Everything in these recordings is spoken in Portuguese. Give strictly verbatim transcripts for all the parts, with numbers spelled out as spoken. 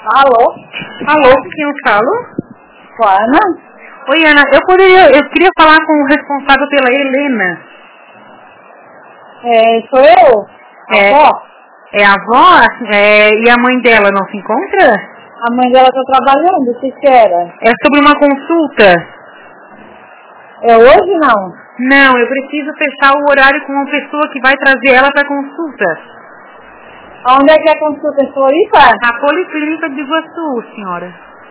Alô? Alô, com quem eu falo? Com a Ana? Oi, Ana, eu poderia, eu queria falar com o responsável pela Helena. É, sou eu? É, Avó? é a avó? É, e a mãe dela não se encontra? A mãe dela tá trabalhando, o que que era? É sobre uma consulta. É hoje não? Não, eu preciso fechar o horário com uma pessoa que vai trazer ela para consulta. Onde é que é a consulta? Em Floripa? A Policlínica de Iguaçu, senhora.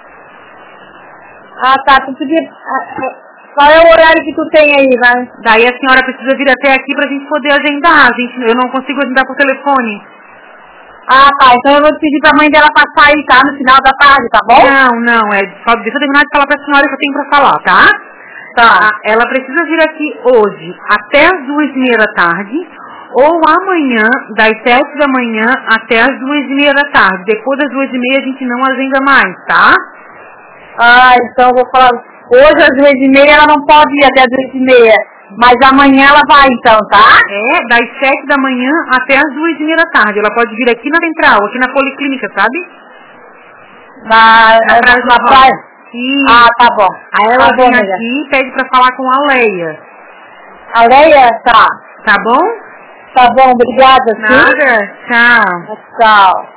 Ah, tá. Tu podia... Qual é o horário que tu tem aí, vai? Daí a senhora precisa vir até aqui pra gente poder agendar. A gente, eu não consigo agendar por telefone. Ah, tá. Então eu vou pedir pra mãe dela passar aí, tá? No final da tarde, tá bom? Não, não. É, só deixa eu terminar de falar pra senhora que eu tenho pra falar, tá? Tá. Ah, ela precisa vir aqui hoje até as duas e meia da tarde ou amanhã das sete da manhã até as duas e meia da tarde. Depois das duas e meia a gente não agenda mais, tá? Ah, então eu vou falar... Hoje às duas e meia ela não pode ir até as duas e meia. Mas amanhã ela vai então, tá? É, das sete da manhã até as duas e meia da tarde. Ela pode vir aqui na central, aqui na Policlínica, sabe? Na, Na praia. na praia. Sim. Ah, tá bom. Aí ela tá vem bom, aqui e pede pra falar com a Leia. A Leia? Tá. Tá bom? Tá bom, obrigada, sim? Nada? Tchau. Tchau.